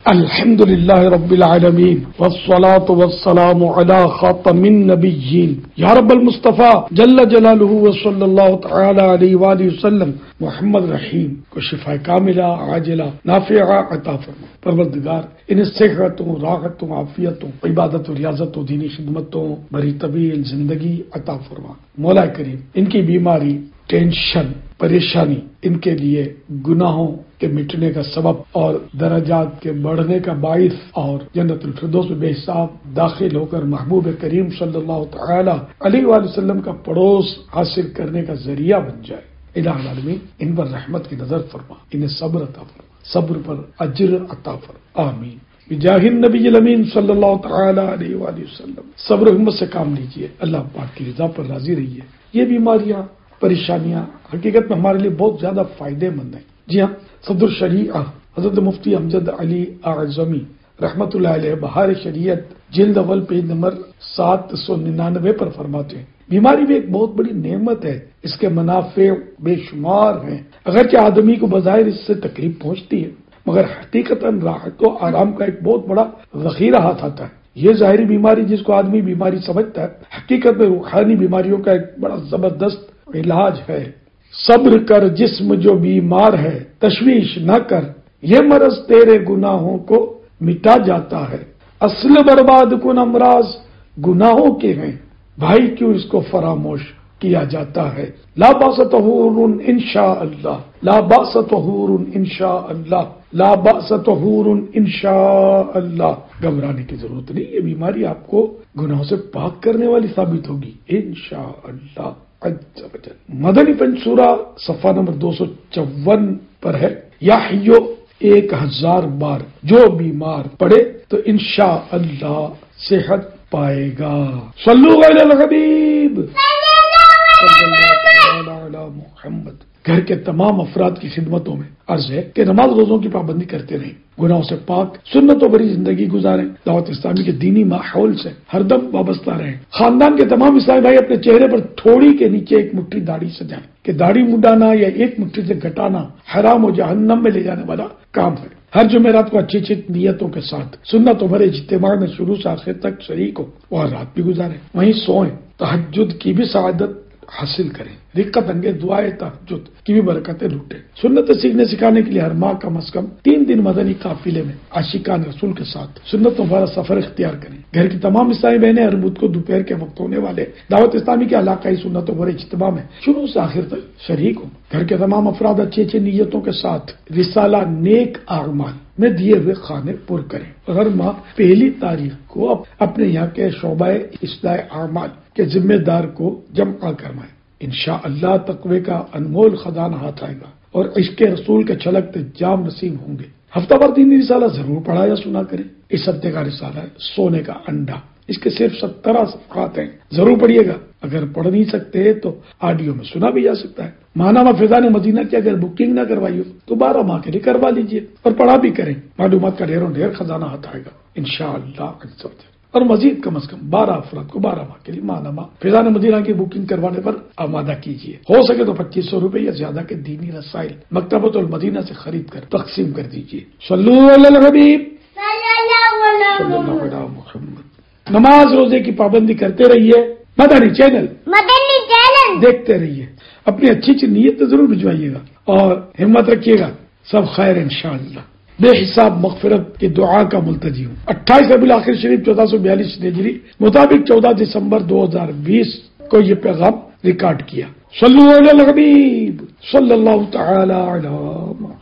الحمدللہ رب العالمین والصلاة والسلام علی خاتم النبیین یا رب المصطفیٰ جل جلالہ وصلی اللہ تعالی علیہ وآلہ وسلم محمد رحیم کو شفا کاملہ عاجلہ نافعہ عطا فرما۔ پروردگار انہیں صحتوں، راحتوں، عافیتوں، عبادت و ریاضت و دینی خدمتوں بری طویل زندگی عطا فرما۔ مولا کریم ان کی بیماری، ٹینشن، پریشانی ان کے لیے گناہوں کے مٹنے کا سبب اور درجات کے بڑھنے کا باعث اور جنت الفردوس میں بے حساب داخل ہو کر محبوب کریم صلی اللہ تعالی علیہ وآلہ وسلم کا پڑوس حاصل کرنے کا ذریعہ بن جائے۔ الہ العالمین ان پر رحمت کی نظر فرما، انہیں صبر عطا فرما، صبر پر اجر عطا فرما، آمین بجاہ النبی الامین صلی اللہ تعالی علیہ وآلہ وسلم۔ صبر و ہمت سے کام لیجیے، اللہ پاک کی رضا پر راضی رہیے۔ یہ بیماریاں، پریشانیاں حقیقت میں ہمارے لیے بہت زیادہ فائدے مند ہیں۔ جی ہاں، صدر شریعہ حضرت مفتی امجد علی اعظمی رحمت اللہ علیہ بہار شریعت جلد اول پیج نمبر 799 پر فرماتے ہیں، بیماری بھی ایک بہت بڑی نعمت ہے، اس کے منافع بے شمار ہیں۔ اگرچہ آدمی کو بظاہر اس سے تکلیف پہنچتی ہے، مگر حقیقتاً راحت و آرام کا ایک بہت بڑا ذخیرہ ہاتھ آتا ہے۔ یہ ظاہری بیماری جس کو آدمی بیماری سمجھتا ہے، حقیقت میں روحانی بیماریوں کا ایک بڑا زبردست علاج ہے۔ صبر کر جسم جو بیمار ہے، تشویش نہ کر، یہ مرض تیرے گناہوں کو مٹا جاتا ہے۔ اصل برباد کن امراض گناہوں کے ہیں، بھائی کیوں اس کو فراموش کیا جاتا ہے۔ لا باس طہور انشاء اللہ، لا باس طہور انشاء اللہ، لا باس طہور انشاء اللہ۔ گھبرانے کی ضرورت نہیں، یہ بیماری آپ کو گناہوں سے پاک کرنے والی ثابت ہوگی انشاء اللہ۔ مدنی پنج سورہ صفحہ نمبر 254 پر ہے، یا حیو 1000 بار جو بیمار پڑے تو انشاءاللہ صحت پائے گا۔ صلو علی الحبیب صلی اللہ علی محمد۔ گھر کے تمام افراد کی خدمتوں میں عرض ہے کہ نماز روزوں کی پابندی کرتے رہیں، گناہوں سے پاک سنتوں بری زندگی گزاریں، دعوت اسلامی کے دینی ماحول سے ہر دم وابستہ رہیں۔ خاندان کے تمام اسلامی بھائی اپنے چہرے پر تھوڑی کے نیچے ایک مٹھی داڑھی سجائیں کہ داڑھی مڈانا یا ایک مٹھی سے گھٹانا حرام و جہنم میں لے جانے والا کام ہے۔ ہر جمعرات کو اچھی اچھی نیتوں کے ساتھ سنتوں بھرے اجتماع میں شروع سے آخر تک شریک ہو اور رات بھی گزاریں، وہیں سوئیں، تہجد کی بھی سعادت حاصل کریں، رقت انگیز دعائے تہجد کی بھی برکتیں لوٹیں۔ سنت سیکھنے سکھانے کے لیے ہر ماہ کم از کم 3 دن مدنی قافلے میں عاشقان رسول کے ساتھ سنتوں بھرا سفر اختیار کریں۔ گھر کی تمام اسلامی بہنیں ہر بدھ کو دوپہر کے وقت ہونے والے دعوت اسلامی کے علاقائی سنتوں بھرے اجتماع میں شروع سے آخر تک شریک ہوں۔ گھر کے تمام افراد اچھی اچھی نیتوں کے ساتھ رسالہ نیک اعمال میں دیے ہوئے خانے پر کریں۔ ہر ماہ 1 تاریخ کو اپنے یہاں کے شعبہ اصلاح اعمال کے ذمہ دار کو جمع کروائیں۔ انشاءاللہ تقوی کا انمول خزانہ ہاتھ آئے گا اور عشق رسول کے چھلکتے جام نصیب ہوں گے۔ ہفتہ بھر دینی رسالہ ضرور پڑھا یا سنا کریں۔ اس ہفتے کا رسالہ ہے سونے کا انڈا، اس کے صرف 17 صفحات ہیں، ضرور پڑھیے گا۔ اگر پڑھ نہیں سکتے تو آڈیو میں سنا بھی جا سکتا ہے۔ ماہنامہ فیضان مدینہ کی اگر بکنگ نہ کروائی ہو تو 12 ماہ کے لیے کروا لیجیے اور پڑھا بھی کریں، معلومات کا ڈھیر خزانہ ہاتھ آئے گا انشاءاللہ عز و جل۔ اور مزید کم از کم 12 افراد کو 12 ماہ کے لیے ماہنامہ فیضان مدینہ کی بکنگ کروانے پر آمادہ کیجیے۔ ہو سکے تو 2500 روپے یا زیادہ کے دینی رسائل مکتبۃ المدینہ سے خرید کر تقسیم کر دیجیے۔ صلو علی الحبیب صلی اللہ علی محمد۔ نماز روزے کی پابندی کرتے رہیے، مدنی چینل دیکھتے رہیے، اپنی اچھی اچھی نیت ضرور بھجوائیے گا اور ہمت رکھیے گا، سب خیر انشاءاللہ۔ بے حساب مغفرت کی دعا کا ملتجی ہوں۔ 28 ربیع الاخر شریف 1442 ہجری مطابق 14 دسمبر 2020 کو یہ پیغام ریکارڈ کیا۔ صلو علی الحبیب صلی اللہ تعالی علی محمد۔